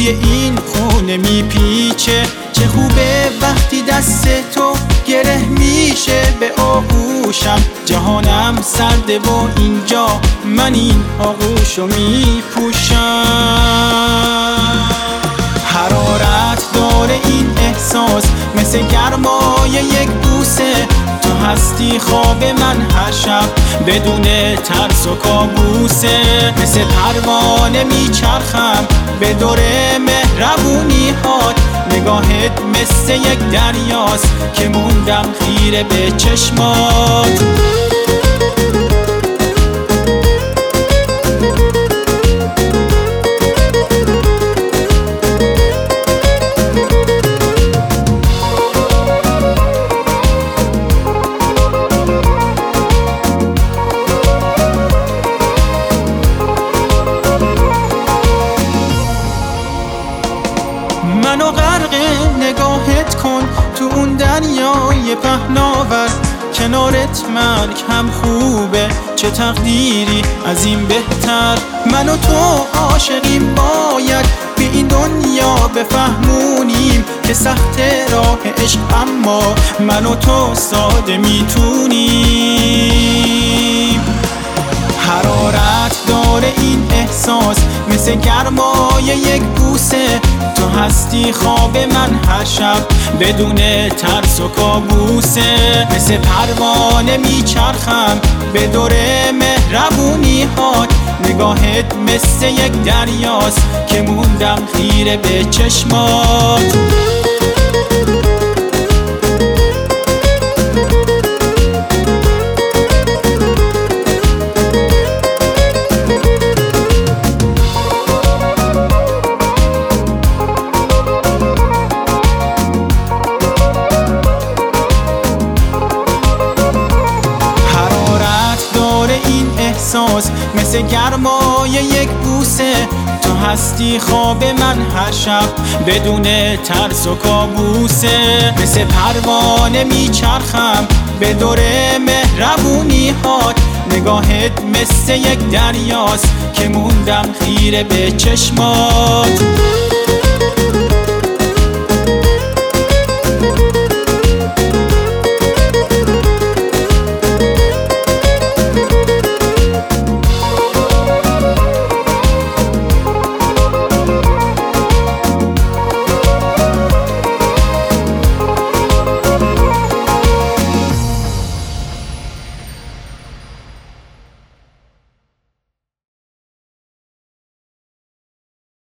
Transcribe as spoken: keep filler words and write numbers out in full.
توی این خونه میپیچه. چه خوبه وقتی دست تو گره میشه به آغوشم. جهانم سرده و اینجا من این آغوشو میپوشم. حرارت داره این احساس مثل گرمای یک بوسه. تو هستی خواب من هر شب بدون ترس و کابوسه. مثل پروانه میچرخم به دور مهربونی هات. نگاهت مثل یک دریاست که موندم خیره به چشمات. منو غرق نگاهت کن تو اون دریای پهناور. کنارت مرگ هم خوبه، چه تقدیری از این بهتر. من و تو عاشقیم، باید به این دنیا بفهمونیم که سخت راه عشق اما من و تو ساده میتونیم. حرارت داره این احساس مثل گرمای یک بوسه. تو هستی خواب من هر شب بدون ترس و کابوسه. مثل پروانه میچرخم به دور مهربونی هات. نگاهت مثل یک دریاست که موندم خیره به چشمات. احساس مثل گرمای یک بوسه. تو هستی خواب من هر شب بدون ترس و کابوسه. مثل پروانه میچرخم به دور مهربونی هات. نگاهت مثل یک دریاست که موندم خیره به چشمات.